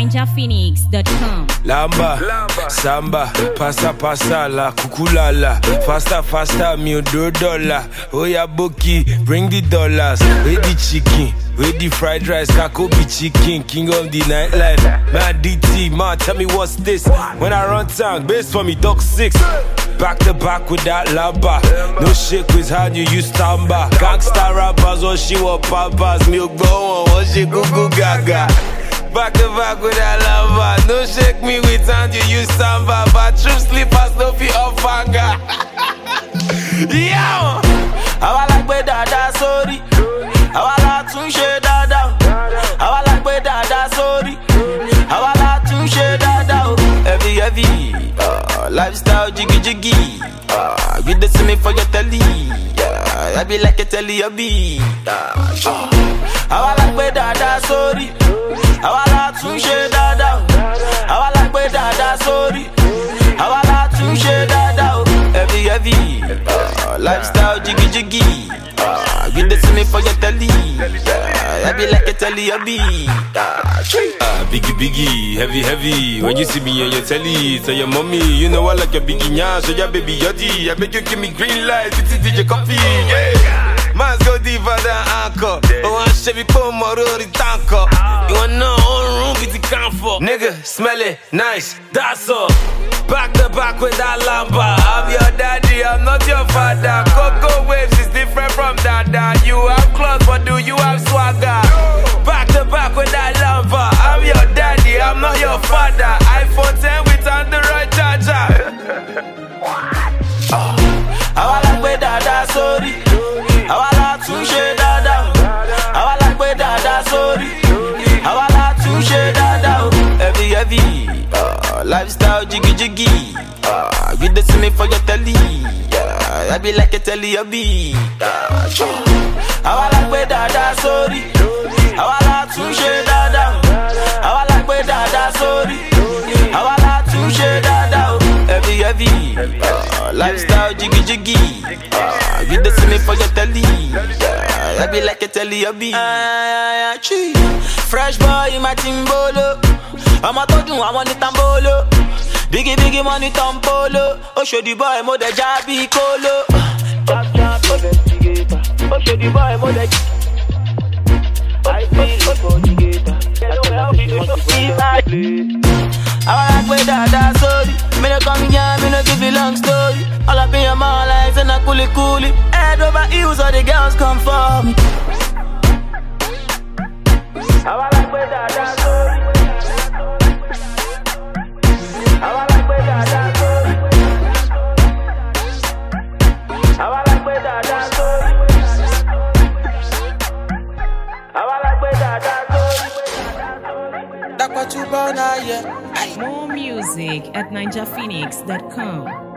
ninjaphoenix.com. Lamba, samba, pasa la kukulala. Faster, me $2. Oh yeah, Boki, bring the dollars. With the chicken, with the fried rice, Kakobi chicken, king of the nightlife. Man, DT, man, tell me what's this? When I run town, bass for me, Doc 6. Back to back with that lamba. No shake with how you use tamba. Gangsta rappers, what she want papas. Milk go on, what she go gaga. Back to back with that lamba. No shake me with hand, you use samba. But true slippers, no feet of anger. Yeah! I like with dada, sorry. I like to share dada. I like with dada, sorry. I like to share dada. Heavy. Lifestyle jiggy. You dey see me for your telly. I be like a telly, I be. I like with dada, sorry. I like to share dada. I like with dada, sorry. I like to share dada. Heavy. Lifestyle jiggy. You dey see me for your telly. I be like a telly, I be. Biggie, heavy. When you see me on your telly, tell your mommy, you know I like your biggie nya, so your baby yoddy. I make you give me green light, it's DJ Coffee, yeah. Man's go deeper than anchor. Oh, I'm Chevy Pomoro, the tanker. You wanna know on room with the comfort. Nigga, smell it, nice, that's all. Back to back with that lamba. I'm your daddy, I'm not your father. Coco waves is different from dada. You have clothes, but do you have swagger? Back to back with that lamba. I'm your daddy, I'm not your father. iPhone 10 with Android charger. I like with dada, sorry. I like to share dada. I like with dada, sorry. I like to share dada. Heavy. Lifestyle jiggy. You dey see me for your telly. I be like a telly, I be. I like with dada, sorry. I like to share dada. I like with dada, sorry. I like to share dada. Heavy. Lifestyle jiggy. You dey see me for your telly. I be like a telly, I be. Fresh boy in my timbolo. I'm a todun, I want it tambolo. Biggie money tampolo. Oh show the boy mo de jabi kolo. Oh show the boy mo de. I feel for the I like with dada, sorry. Me no come here, me no give you long story. All up in your mouth like and I coolie. Head over heels, all the girls come for me. I like with dada, sorry. I like with dada, sorry. I like with dada, sorry. I like with dada, sorry. That's what you born, yeah. More music at ninjaphoenix.com.